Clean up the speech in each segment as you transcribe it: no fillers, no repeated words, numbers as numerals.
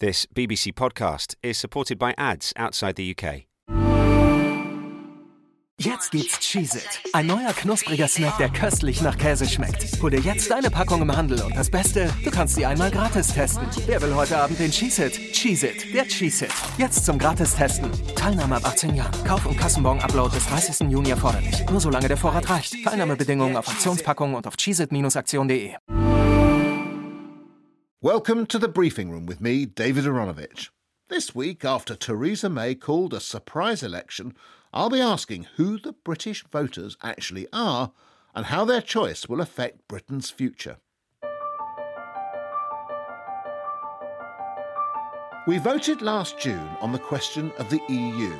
This BBC podcast is supported by ads outside the UK. Jetzt gibt's Cheez-It, ein neuer knuspriger Snack, der köstlich nach Käse schmeckt. Hol dir jetzt deine Packung im Handel und das Beste, du kannst sie einmal gratis testen. Wer will heute Abend den Cheez-It? Cheez-It, der Cheez-It. Jetzt zum Gratis-Testen. Teilnahme ab 18 Jahren. Kauf- und Kassenbon-Upload bis 30. Juni erforderlich. Nur solange der Vorrat reicht. Teilnahmebedingungen auf Aktionspackungen und auf cheezit-aktion.de. Welcome to the briefing room with me, David Aronovich. This week, after Theresa May called a surprise election, I'll be asking who the British voters actually are and how their choice will affect Britain's future. We voted last June on the question of the EU.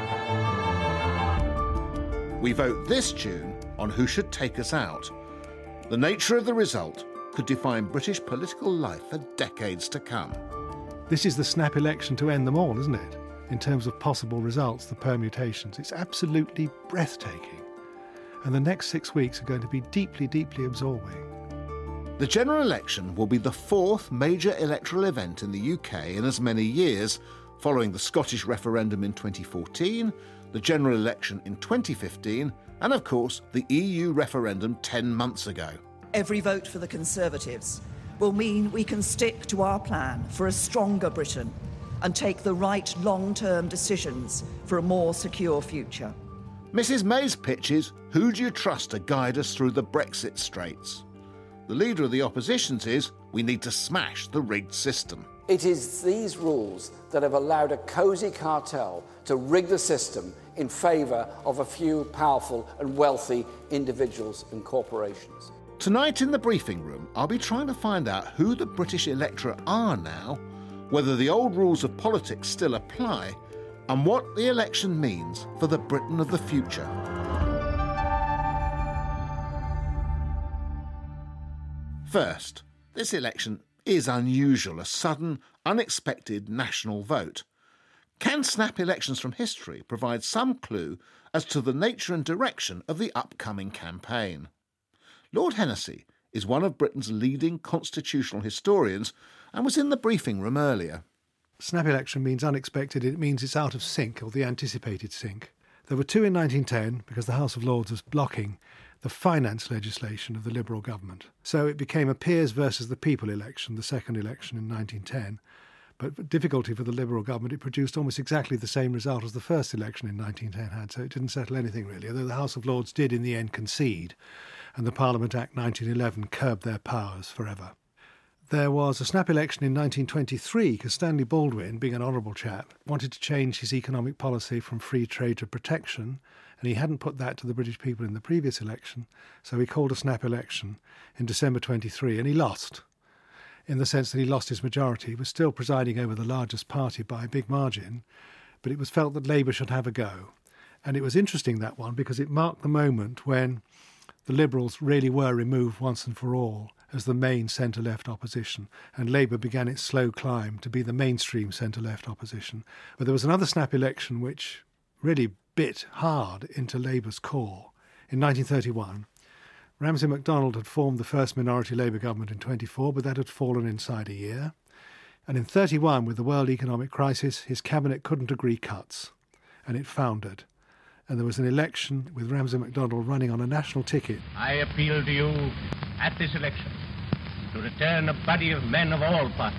We vote this June on who should take us out. The nature of the result could define British political life for decades to come. This is the snap election to end them all, isn't it? In terms of possible results, the permutations. It's absolutely breathtaking. And the next 6 weeks are going to be deeply, deeply absorbing. The general election will be the fourth major electoral event in the UK in as many years, following the Scottish referendum in 2014, the general election in 2015, and of course the EU referendum 10 months ago. Every vote for the Conservatives will mean we can stick to our plan for a stronger Britain and take the right long-term decisions for a more secure future. Mrs May's pitch is, who do you trust to guide us through the Brexit straits? The leader of the opposition's is, we need to smash the rigged system. It is these rules that have allowed a cosy cartel to rig the system in favour of a few powerful and wealthy individuals and corporations. Tonight in the briefing room, I'll be trying to find out who the British electorate are now, whether the old rules of politics still apply, and what the election means for the Britain of the future. First, this election is unusual, a sudden, unexpected national vote. Can snap elections from history provide some clue as to the nature and direction of the upcoming campaign? Lord Hennessy is one of Britain's leading constitutional historians and was in the briefing room earlier. Snap election means unexpected. It means it's out of sync, or the anticipated sync. There were two in 1910 because the House of Lords was blocking the finance legislation of the Liberal government. So it became a peers versus the people election, the second election in 1910. But difficulty for the Liberal government, it produced almost exactly the same result as the first election in 1910 had, so it didn't settle anything really, although the House of Lords did in the end concede, and the Parliament Act 1911 curbed their powers forever. There was a snap election in 1923 because Stanley Baldwin, being an honourable chap, wanted to change his economic policy from free trade to protection, and he hadn't put that to the British people in the previous election, so he called a snap election in December 23, and he lost, in the sense that he lost his majority. He was still presiding over the largest party by a big margin, but it was felt that Labour should have a go. And it was interesting, that one, because it marked the moment when the Liberals really were removed once and for all as the main centre-left opposition, and Labour began its slow climb to be the mainstream centre-left opposition. But there was another snap election which really bit hard into Labour's core. In 1931, Ramsay MacDonald had formed the first minority Labour government in 24, but that had fallen inside a year. And in 31, with the world economic crisis, his cabinet couldn't agree cuts, and it foundered. And there was an election with Ramsay MacDonald running on a national ticket. I appeal to you at this election to return a body of men of all parties,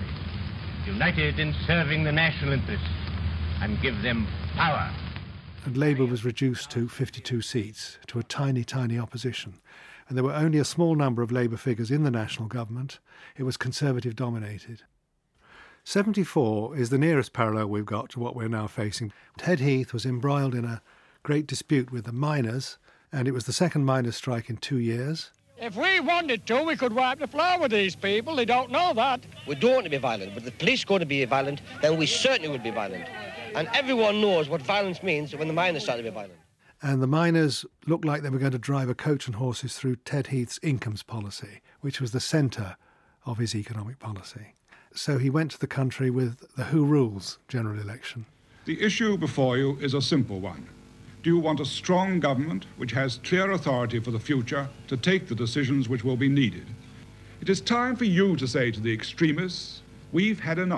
united in serving the national interest, and give them power. And Labour was reduced to 52 seats, to a tiny, tiny opposition. And there were only a small number of Labour figures in the national government. It was Conservative dominated. 74 is the nearest parallel we've got to what we're now facing. Ted Heath was embroiled in a great dispute with the miners, and it was the second miners' strike in 2 years. If we wanted to, we could wipe the floor with these people. They don't know that. We don't want to be violent, but if the police are going to be violent, then we certainly would be violent. And everyone knows what violence means when the miners start to be violent. And the miners looked like they were going to drive a coach and horses through Ted Heath's incomes policy, which was the centre of his economic policy. So he went to the country with the Who Rules general election. The issue before you is a simple one. Do you want a strong government which has clear authority for the future to take the decisions which will be needed? It is time for you to say to the extremists, we've had enough.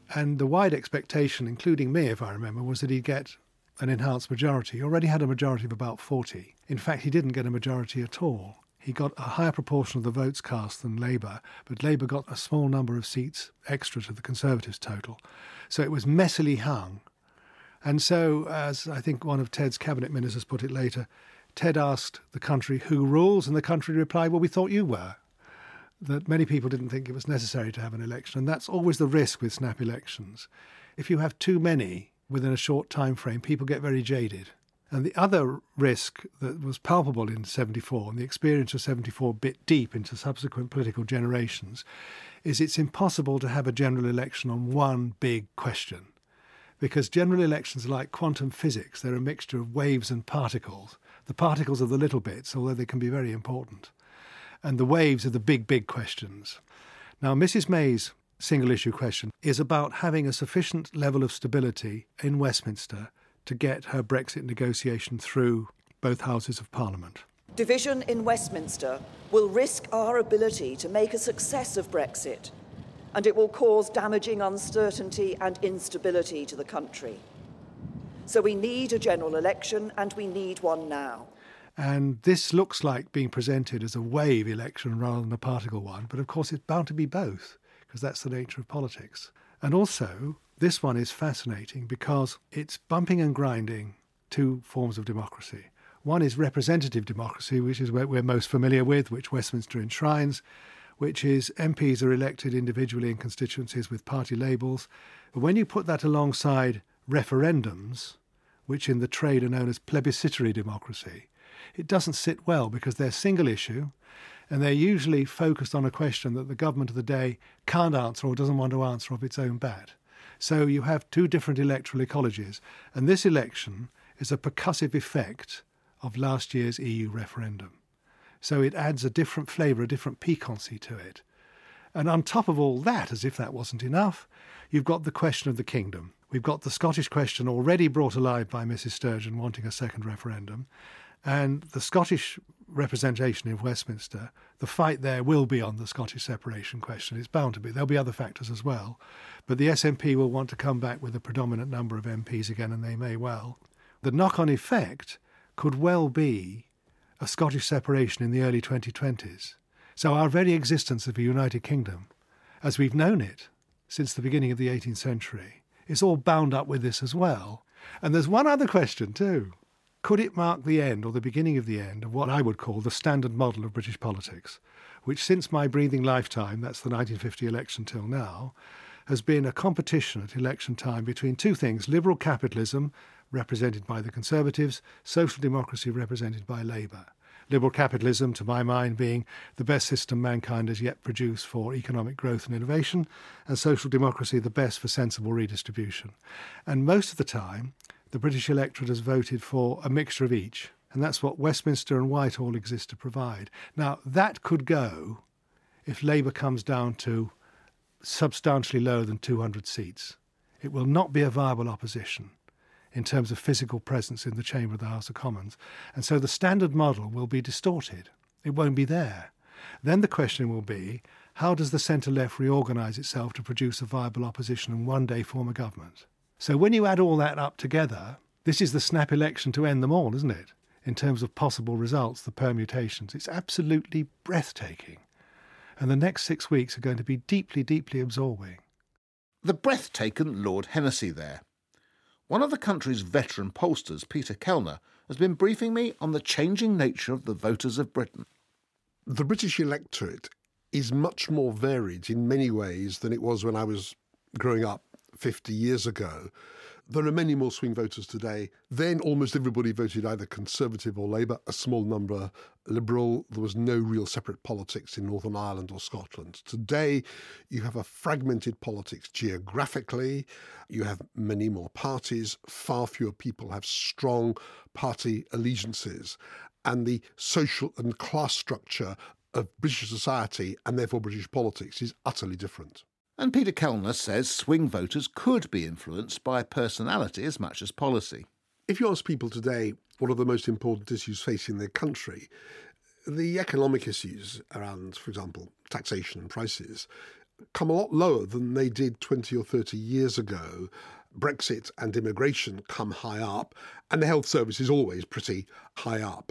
And the wide expectation, including me, if I remember, was that he'd get an enhanced majority. He already had a majority of about 40. In fact, he didn't get a majority at all. He got a higher proportion of the votes cast than Labour, but Labour got a small number of seats extra to the Conservatives' total. So it was messily hung. And so, as I think one of Ted's cabinet ministers put it later, Ted asked the country who rules, and the country replied, well, we thought you were. That many people didn't think it was necessary to have an election, and that's always the risk with snap elections. If you have too many within a short time frame, people get very jaded. And the other risk that was palpable in 74, and the experience of 74 bit deep into subsequent political generations, is it's impossible to have a general election on one big question. Because general elections are like quantum physics. They're a mixture of waves and particles. The particles are the little bits, although they can be very important. And the waves are the big, big questions. Now, Mrs May's single-issue question is about having a sufficient level of stability in Westminster to get her Brexit negotiation through both Houses of Parliament. Division in Westminster will risk our ability to make a success of Brexit, and it will cause damaging uncertainty and instability to the country. So we need a general election, and we need one now. And this looks like being presented as a wave election rather than a particle one, but of course it's bound to be both, because that's the nature of politics. And also, this one is fascinating because it's bumping and grinding two forms of democracy. One is representative democracy, which is what we're most familiar with, which Westminster enshrines, which is MPs are elected individually in constituencies with party labels. But when you put that alongside referendums, which in the trade are known as plebiscitary democracy, it doesn't sit well because they're single issue and they're usually focused on a question that the government of the day can't answer or doesn't want to answer off its own bat. So you have two different electoral ecologies, and this election is a percussive effect of last year's EU referendum. So it adds a different flavour, a different piquancy to it. And on top of all that, as if that wasn't enough, you've got the question of the kingdom. We've got the Scottish question already brought alive by Mrs Sturgeon wanting a second referendum. And the Scottish representation in Westminster, the fight there will be on the Scottish separation question. It's bound to be. There'll be other factors as well. But the SNP will want to come back with a predominant number of MPs again, and they may well. The knock-on effect could well be a Scottish separation in the early 2020s. So our very existence of a United Kingdom, as we've known it since the beginning of the 18th century, is all bound up with this as well. And there's one other question too. Could it mark the end or the beginning of the end of what I would call the standard model of British politics, which since my breathing lifetime, that's the 1950 election till now, has been a competition at election time between two things: liberal capitalism, represented by the Conservatives, social democracy represented by Labour. Liberal capitalism, to my mind, being the best system mankind has yet produced for economic growth and innovation, and social democracy the best for sensible redistribution. And most of the time, the British electorate has voted for a mixture of each, and that's what Westminster and Whitehall exist to provide. Now, that could go if Labour comes down to substantially lower than 200 seats. It will not be a viable opposition in terms of physical presence in the chamber of the House of Commons, and so the standard model will be distorted. It won't be there. Then the question will be, how does the centre-left reorganise itself to produce a viable opposition and one day form a government? So when you add all that up together, this is the snap election to end them all, isn't it? In terms of possible results, the permutations. It's absolutely breathtaking. And the next 6 weeks are going to be deeply, deeply absorbing. The breathtaking Lord Hennessy there. One of the country's veteran pollsters, Peter Kellner, has been briefing me on the changing nature of the voters of Britain. The British electorate is much more varied in many ways than it was when I was growing up 50 years ago. There are many more swing voters today. Then almost everybody voted either Conservative or Labour, a small number Liberal. There was no real separate politics in Northern Ireland or Scotland. Today, you have a fragmented politics geographically. You have many more parties. Far fewer people have strong party allegiances. And the social and class structure of British society, and therefore British politics, is utterly different. And Peter Kellner says swing voters could be influenced by personality as much as policy. If you ask people today what are the most important issues facing their country, the economic issues around, for example, taxation and prices come a lot lower than they did 20 or 30 years ago. Brexit and immigration come high up, and the health service is always pretty high up.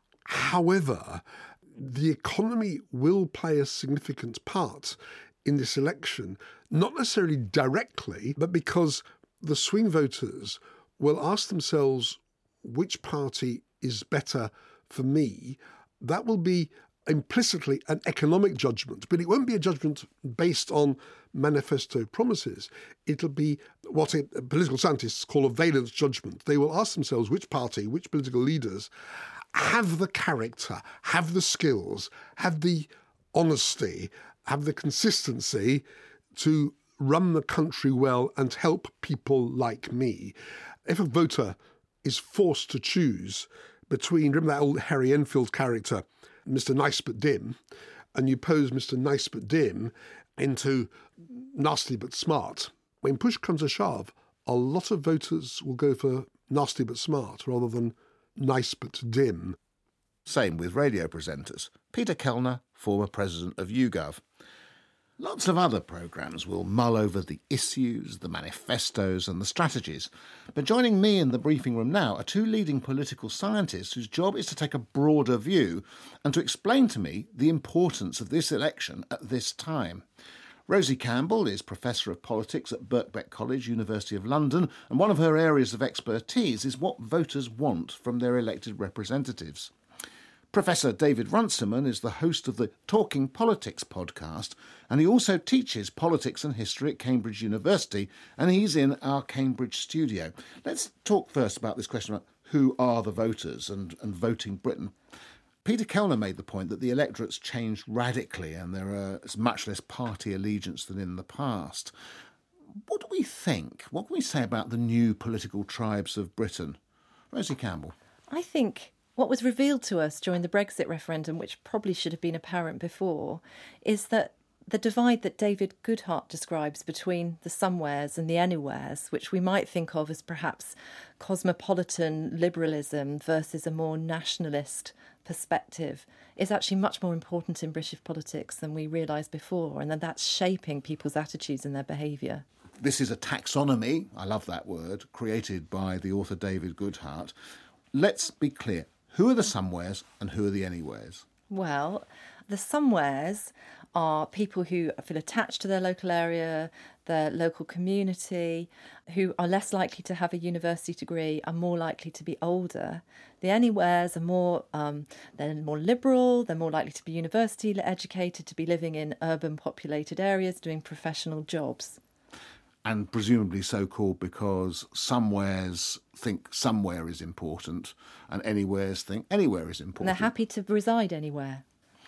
However, the economy will play a significant part in this election, not necessarily directly, but because the swing voters will ask themselves which party is better for me. That will be implicitly an economic judgment, but it won't be a judgment based on manifesto promises. It'll be what political scientists call a valence judgment. They will ask themselves which party, which political leaders have the character, have the skills, have the honesty, have the consistency to run the country well and help people like me. If a voter is forced to choose between, remember that old Harry Enfield character, Mr. Nice but Dim, and you pose Mr. Nice but Dim into nasty but smart, when push comes to shove, a lot of voters will go for nasty but smart rather than nice but dim. Same with radio presenters. Peter Kellner, former president of YouGov. Lots of other programmes will mull over the issues, the manifestos and the strategies. But joining me in the briefing room now are two leading political scientists whose job is to take a broader view and to explain to me the importance of this election at this time. Rosie Campbell is Professor of Politics at Birkbeck College, University of London, and one of her areas of expertise is what voters want from their elected representatives. Professor David Runciman is the host of the Talking Politics podcast, and he also teaches politics and history at Cambridge University, and he's in our Cambridge studio. Let's talk first about this question about who are the voters and voting Britain. Peter Kellner made the point that the electorate's changed radically and there is much less party allegiance than in the past. What do we think? What can we say about the new political tribes of Britain? Rosie Campbell. I think what was revealed to us during the Brexit referendum, which probably should have been apparent before, is that the divide that David Goodhart describes between the somewheres and the anywheres, which we might think of as perhaps cosmopolitan liberalism versus a more nationalist perspective, is actually much more important in British politics than we realised before, and that's shaping people's attitudes and their behaviour. This is a taxonomy, I love that word, created by the author David Goodhart. Let's be clear. Who are the somewheres and who are the anywheres? Well, the somewheres are people who feel attached to their local area, their local community, who are less likely to have a university degree, are more likely to be older. The anywheres are more, they're more liberal, they're more likely to be university educated, to be living in urban populated areas, doing professional jobs. And presumably so called because somewheres think somewhere is important and anywheres think anywhere is important. And they're happy to reside anywhere.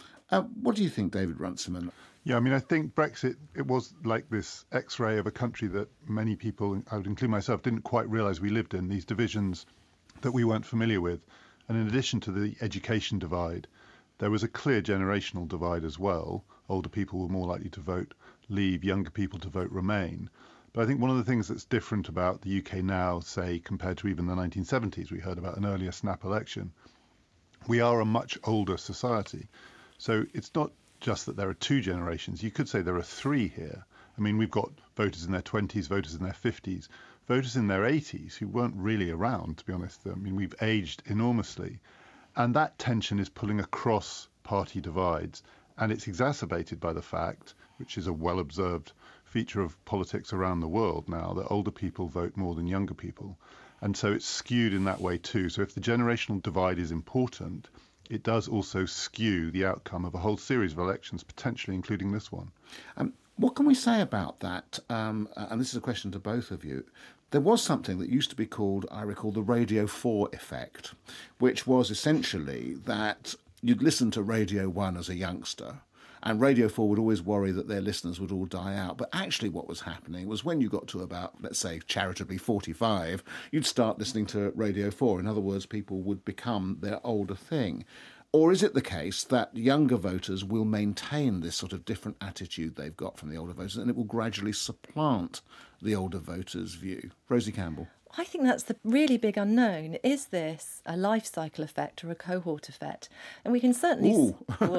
What do you think, David Runciman? Yeah, I mean, I think Brexit, it was like this X-ray of a country that many people, I would include myself, didn't quite realise we lived in, these divisions that we weren't familiar with. And in addition to the education divide, there was a clear generational divide as well. Older people were more likely to vote leave, younger people to vote remain. But I think one of the things that's different about the UK now, say, compared to even the 1970s, we heard about an earlier snap election, we are a much older society. So it's not just that there are two generations. You could say there are three here. I mean, we've got voters in their 20s, voters in their 50s, voters in their 80s who weren't really around, to be honest. I mean, we've aged enormously. And that tension is pulling across party divides. And it's exacerbated by the fact, which is a well-observed feature of politics around the world now, that older people vote more than younger people. And so it's skewed in that way too. So if the generational divide is important, it does also skew the outcome of a whole series of elections, potentially including this one. What can we say about that? And this is a question to both of you. There was something that used to be called, I recall, the Radio 4 effect, which was essentially that you'd listen to Radio 1 as a youngster, and Radio 4 would always worry that their listeners would all die out. But actually what was happening was when you got to about, let's say, charitably 45, you'd start listening to Radio 4. In other words, people would become their older thing. Or is it the case that younger voters will maintain this sort of different attitude they've got from the older voters and it will gradually supplant the older voters' view? Rosie Campbell. I think that's the really big unknown. Is this a life cycle effect or a cohort effect? And we can certainly...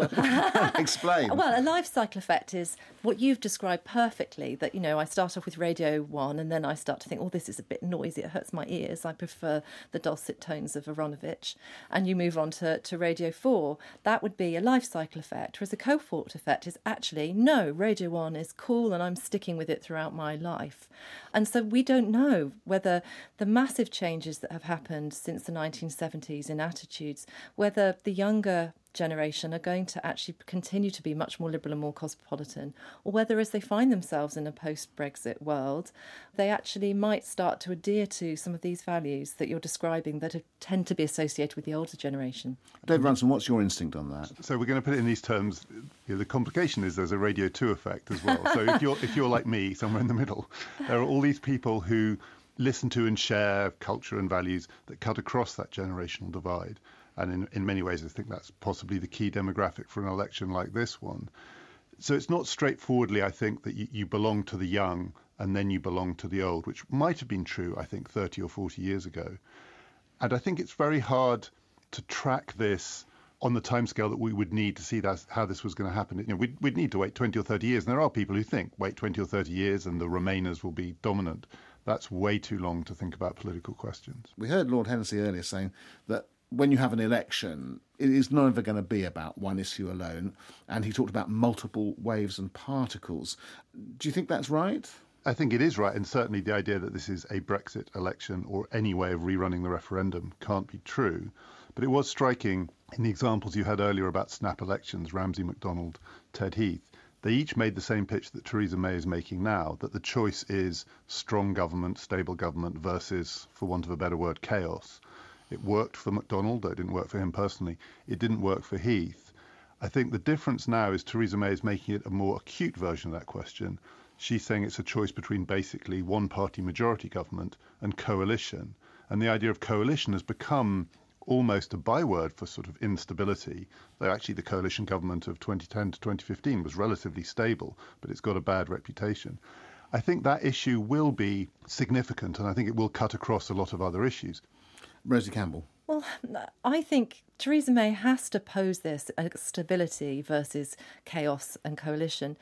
Explain. Well, a life cycle effect is what you've described perfectly, that, I start off with Radio 1 and then I start to think, this is a bit noisy, it hurts my ears, I prefer the dulcet tones of Aronovich. And you move on to Radio 4. That would be a life cycle effect, whereas a cohort effect is actually, no, Radio 1 is cool and I'm sticking with it throughout my life. And so we don't know whether the massive changes that have happened since the 1970s in attitudes, whether the younger generation are going to actually continue to be much more liberal and more cosmopolitan, or whether as they find themselves in a post-Brexit world, they actually might start to adhere to some of these values that you're describing that tend to be associated with the older generation. David Runciman, what's your instinct on that? So we're going to put it in these terms. The complication is there's a Radio 2 effect as well. So if you're like me, somewhere in the middle, there are all these people who listen to and share culture and values that cut across that generational divide. And in many ways, I think that's possibly the key demographic for an election like this one. So it's not straightforwardly, I think, that you belong to the young and then you belong to the old, which might have been true, I think, 30 or 40 years ago. And I think it's very hard to track this on the timescale that we would need to see how this was going to happen. We'd need to wait 20 or 30 years. And there are people who think, wait 20 or 30 years and the Remainers will be dominant. That's way too long to think about political questions. We heard Lord Hennessy earlier saying that when you have an election, it is never going to be about one issue alone. And he talked about multiple waves and particles. Do you think that's right? I think it is right. And certainly the idea that this is a Brexit election or any way of rerunning the referendum can't be true. But it was striking in the examples you had earlier about snap elections, Ramsay MacDonald, Ted Heath. They each made the same pitch that Theresa May is making now, that the choice is strong government, stable government versus, for want of a better word, chaos. It worked for MacDonald, though it didn't work for him personally. It didn't work for Heath. I think the difference now is Theresa May is making it a more acute version of that question. She's saying it's a choice between basically one-party majority government and coalition. And the idea of coalition has become almost a byword for sort of instability, though actually the coalition government of 2010 to 2015 was relatively stable, but it's got a bad reputation. I think that issue will be significant, and I think it will cut across a lot of other issues. Rosie Campbell. Well, I think Theresa May has to pose this as stability versus chaos and coalition,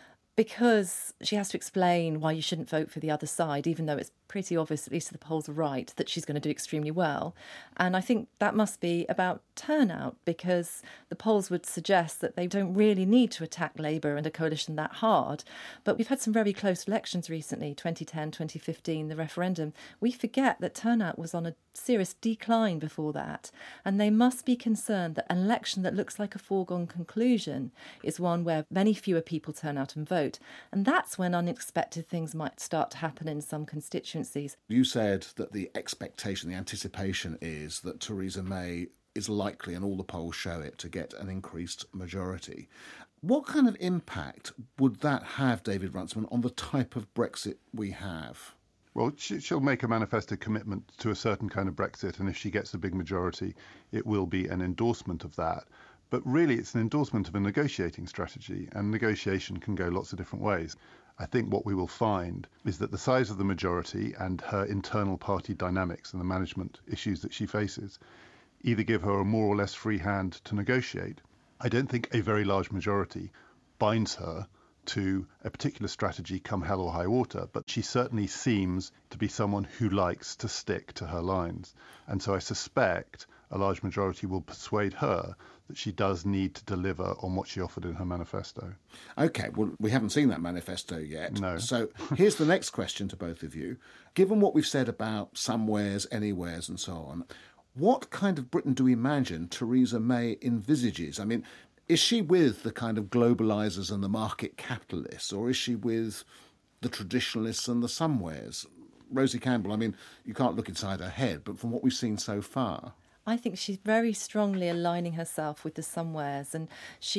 because she has to explain why you shouldn't vote for the other side, even though it's pretty obvious, at least the polls are right, that she's going to do extremely well. And I think that must be about turnout, because the polls would suggest that they don't really need to attack Labour and a coalition that hard. But we've had some very close elections recently, 2010, 2015, the referendum. We forget that turnout was on a serious decline before that. And they must be concerned that an election that looks like a foregone conclusion is one where many fewer people turn out and vote. And that's when unexpected things might start to happen in some constituencies. You said that the expectation, the anticipation is that Theresa May is likely, and all the polls show it, to get an increased majority. What kind of impact would that have, David Runciman, on the type of Brexit we have? Well, she'll make a manifesto commitment to a certain kind of Brexit, and if she gets a big majority, it will be an endorsement of that. But really, it's an endorsement of a negotiating strategy, and negotiation can go lots of different ways. I think what we will find is that the size of the majority and her internal party dynamics and the management issues that she faces either give her a more or less free hand to negotiate. I don't think a very large majority binds her to a particular strategy come hell or high water, but she certainly seems to be someone who likes to stick to her lines. And so I suspect a large majority will persuade her that she does need to deliver on what she offered in her manifesto. OK, well, we haven't seen that manifesto yet. No. So here's the next question to both of you. Given what we've said about somewheres, anywheres and so on, what kind of Britain do we imagine Theresa May envisages? I mean, is she with the kind of globalisers and the market capitalists, or is she with the traditionalists and the somewheres? Rosie Campbell, I mean, you can't look inside her head, but from what we've seen so far... I think she's very strongly aligning herself with the somewheres, and she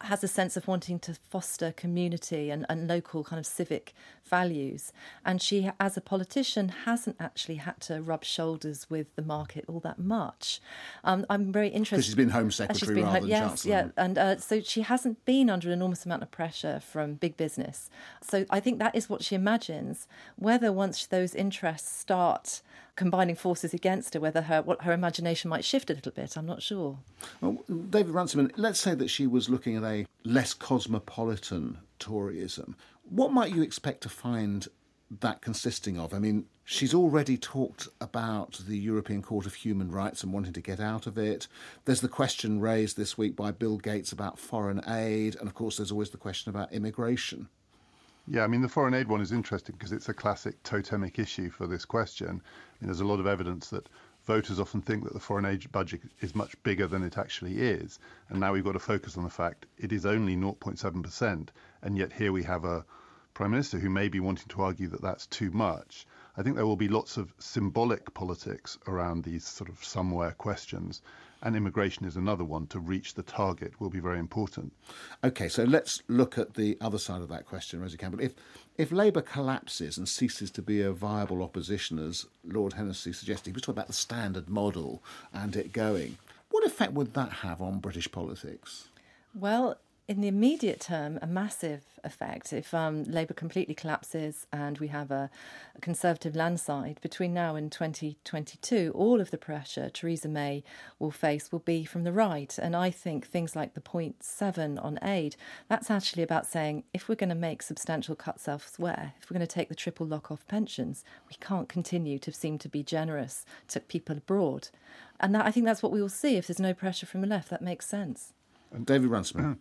has a sense of wanting to foster community and local kind of civic values. And she, as a politician, hasn't actually had to rub shoulders with the market all that much. I'm very interested... Because she's been Home Secretary rather than Chancellor. Yes, and so she hasn't been under an enormous amount of pressure from big business. So I think that is what she imagines. Whether once those interests start combining forces against her, whether her imagination might shift a little bit, I'm not sure. Well, David Runciman, let's say that she was looking at a less cosmopolitan Toryism. What might you expect to find that consisting of? I mean, she's already talked about the European Court of Human Rights and wanting to get out of it. There's the question raised this week by Bill Gates about foreign aid, and of course there's always the question about immigration. Yeah, I mean, the foreign aid one is interesting because it's a classic totemic issue for this question. I mean, there's a lot of evidence that voters often think that the foreign aid budget is much bigger than it actually is. And now we've got to focus on the fact it is only 0.7%. And yet here we have a Prime Minister who may be wanting to argue that that's too much. I think there will be lots of symbolic politics around these sort of somewhere questions. And immigration is another one. To reach the target will be very important. OK, so let's look at the other side of that question, Rosie Campbell. If Labour collapses and ceases to be a viable opposition, as Lord Hennessy suggested, he was talking about the standard model and it going, what effect would that have on British politics? Well, in the immediate term, a massive effect. If Labour completely collapses and we have a Conservative landslide, between now and 2022, all of the pressure Theresa May will face will be from the right. And I think things like the 0.7 on aid, that's actually about saying if we're going to make substantial cuts elsewhere, if we're going to take the triple lock off pensions, we can't continue to seem to be generous to people abroad. And I think that's what we will see if there's no pressure from the left. That makes sense. And David Runciman.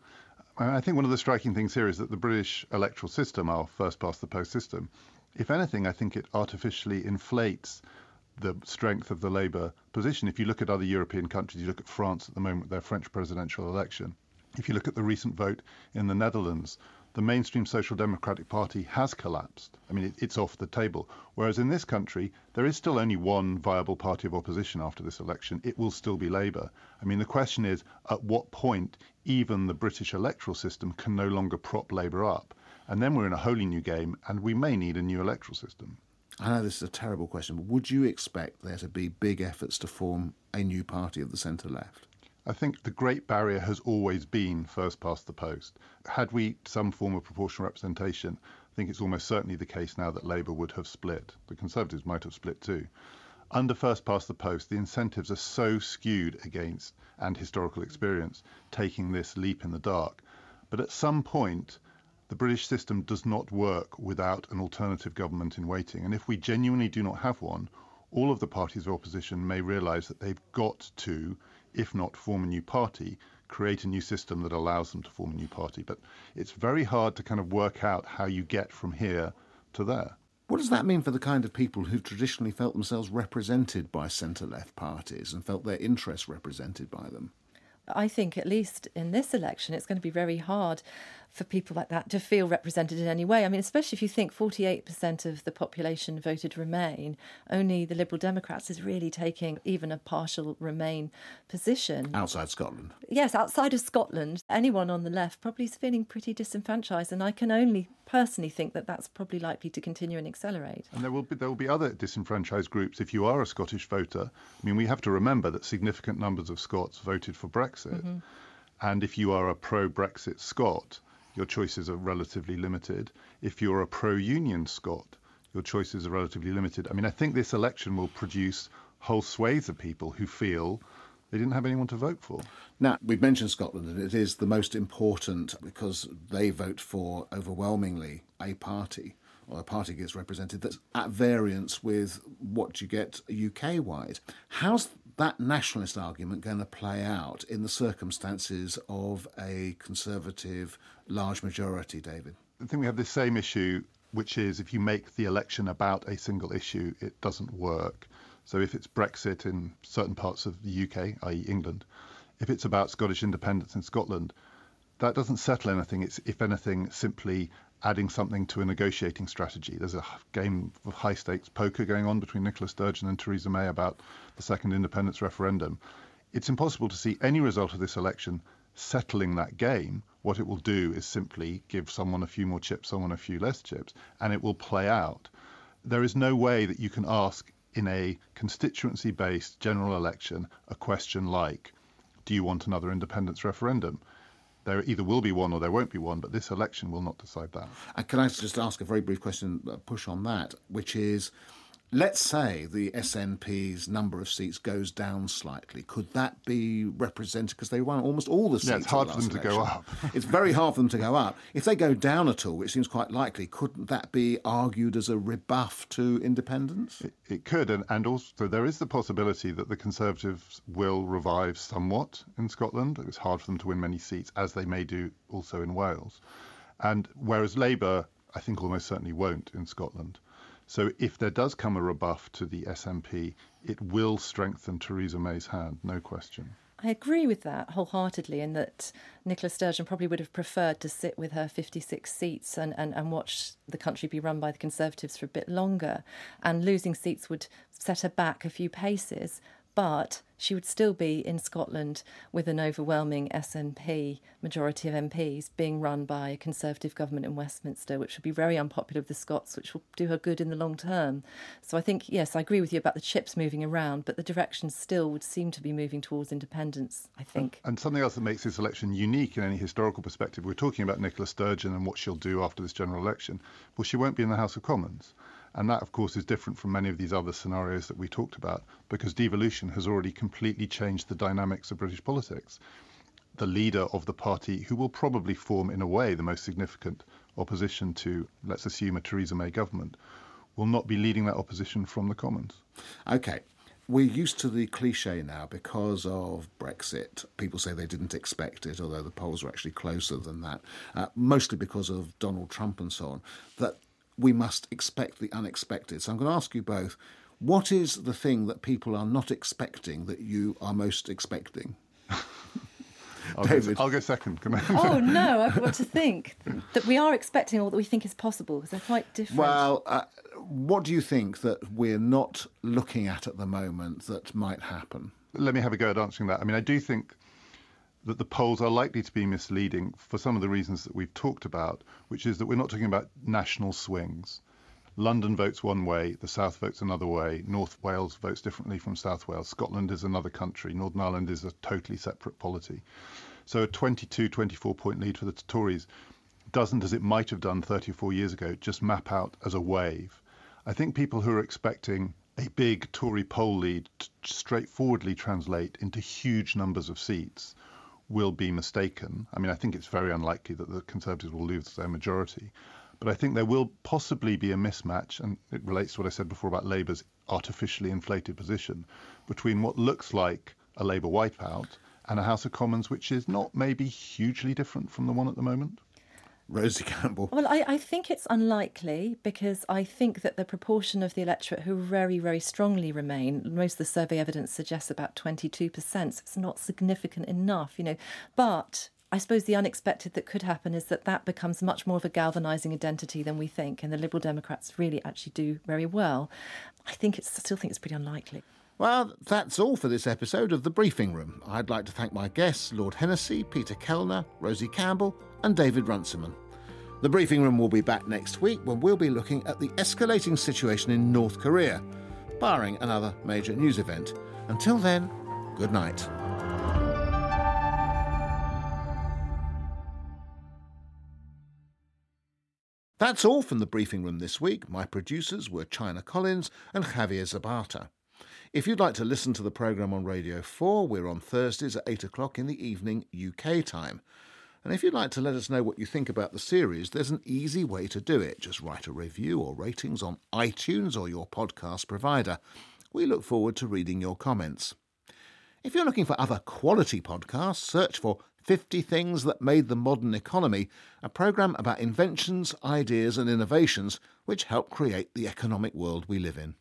I think one of the striking things here is that the British electoral system, our first-past-the-post system, if anything, I think it artificially inflates the strength of the Labour position. If you look at other European countries, you look at France at the moment, their French presidential election. If you look at the recent vote in the Netherlands, the mainstream Social Democratic Party has collapsed. I mean, it's off the table. Whereas in this country, there is still only one viable party of opposition after this election. It will still be Labour. I mean, the question is, at what point even the British electoral system can no longer prop Labour up? And then we're in a wholly new game, and we may need a new electoral system. I know this is a terrible question, but would you expect there to be big efforts to form a new party of the centre-left? I think the great barrier has always been first past the post. Had we some form of proportional representation, I think it's almost certainly the case now that Labour would have split. The Conservatives might have split too. Under first past the post, the incentives are so skewed against, and historical experience, taking this leap in the dark. But at some point, the British system does not work without an alternative government in waiting. And if we genuinely do not have one, all of the parties of opposition may realise that they've got to, if not form a new party, create a new system that allows them to form a new party. But it's very hard to kind of work out how you get from here to there. What does that mean for the kind of people who've traditionally felt themselves represented by centre-left parties and felt their interests represented by them? I think, at least in this election, it's going to be very hard for people like that to feel represented in any way. I mean, especially if you think 48% of the population voted Remain, only the Liberal Democrats is really taking even a partial Remain position. Outside Scotland. Yes, outside of Scotland, anyone on the left probably is feeling pretty disenfranchised, and I can only personally think that that's probably likely to continue and accelerate. And there will be other disenfranchised groups if you are a Scottish voter. I mean, we have to remember that significant numbers of Scots voted for Brexit. Mm-hmm. And if you are a pro-Brexit Scot, your choices are relatively limited. If you're a pro-union Scot, your choices are relatively limited. I mean, I think this election will produce whole swathes of people who feel they didn't have anyone to vote for. Now, we've mentioned Scotland, and it is the most important because they vote for overwhelmingly a party, or a party gets represented that's at variance with what you get UK-wide. How's that nationalist argument going to play out in the circumstances of a Conservative large majority, David? I think we have the same issue, which is if you make the election about a single issue, it doesn't work. So if it's Brexit in certain parts of the UK, i.e. England, if it's about Scottish independence in Scotland, that doesn't settle anything. It's, if anything, simply adding something to a negotiating strategy. There's a game of high-stakes poker going on between Nicola Sturgeon and Theresa May about the second independence referendum. It's impossible to see any result of this election settling that game what it will do is simply give someone a few more chips, someone a few less chips, and it will play out. There is no way that you can ask in a constituency-based general election a question like, do you want another independence referendum? There either will be one or there won't be one, but this election will not decide that. And can I just ask a very brief question, push on that, which is, let's say the SNP's number of seats goes down slightly. Could that be represented? Because they won almost all the seats. Yeah, it's hard the for them to go election. up. It's very hard for them to go up. If they go down at all, which seems quite likely, couldn't that be argued as a rebuff to independence? It could, and also there is the possibility that the Conservatives will revive somewhat in Scotland. It's hard for them to win many seats, as they may do also in Wales. And whereas Labour, I think, almost certainly won't in Scotland. So if there does come a rebuff to the SNP, it will strengthen Theresa May's hand, no question. I agree with that wholeheartedly, in that Nicola Sturgeon probably would have preferred to sit with her 56 seats and watch the country be run by the Conservatives for a bit longer. And losing seats would set her back a few paces, but she would still be in Scotland with an overwhelming SNP majority of MPs being run by a Conservative government in Westminster, which would be very unpopular with the Scots, which will do her good in the long term. So I think, yes, I agree with you about the chips moving around, but the direction still would seem to be moving towards independence, I think. And something else that makes this election unique in any historical perspective, we're talking about Nicola Sturgeon and what she'll do after this general election. Well, she won't be in the House of Commons. And that, of course, is different from many of these other scenarios that we talked about, because devolution has already completely changed the dynamics of British politics. The leader of the party, who will probably form, in a way, the most significant opposition to, let's assume, a Theresa May government, will not be leading that opposition from the Commons. OK. We're used to the cliché now because of Brexit. People say they didn't expect it, although the polls were actually closer than that, mostly because of Donald Trump and so on, that we must expect the unexpected. So I'm going to ask you both, what is the thing that people are not expecting that you are most expecting? David? I'll go second. Can I? Oh, no, I've got to think that we are expecting or that we think is possible, because they're quite different. Well, what do you think that we're not looking at the moment that might happen? Let me have a go at answering that. I mean, I do think that the polls are likely to be misleading for some of the reasons that we've talked about, which is that we're not talking about national swings. London votes one way, the South votes another way, North Wales votes differently from South Wales, Scotland is another country, Northern Ireland is a totally separate polity. So a 22, 24-point lead for the Tories doesn't, as it might have done 30 or 4 years ago, just map out as a wave. I think people who are expecting a big Tory poll lead to straightforwardly translate into huge numbers of seats will be mistaken. I mean, I think it's very unlikely that the Conservatives will lose their majority. But I think there will possibly be a mismatch, and it relates to what I said before about Labour's artificially inflated position, between what looks like a Labour wipeout and a House of Commons which is not maybe hugely different from the one at the moment. Rosie Campbell. Well, I think it's unlikely, because I think that the proportion of the electorate who very, very strongly remain, most of the survey evidence suggests about 22%, so it's not significant enough, you know. But I suppose the unexpected that could happen is that becomes much more of a galvanising identity than we think, and the Liberal Democrats really actually do very well. I still think it's pretty unlikely. Well, that's all for this episode of The Briefing Room. I'd like to thank my guests, Lord Hennessy, Peter Kellner, Rosie Campbell and David Runciman. The Briefing Room will be back next week when we'll be looking at the escalating situation in North Korea, barring another major news event. Until then, good night. That's all from The Briefing Room this week. My producers were China Collins and Javier Zapata. If you'd like to listen to the programme on Radio 4, we're on Thursdays at 8 o'clock in the evening UK time. And if you'd like to let us know what you think about the series, there's an easy way to do it. Just write a review or ratings on iTunes or your podcast provider. We look forward to reading your comments. If you're looking for other quality podcasts, search for 50 Things That Made the Modern Economy, a programme about inventions, ideas and innovations which help create the economic world we live in.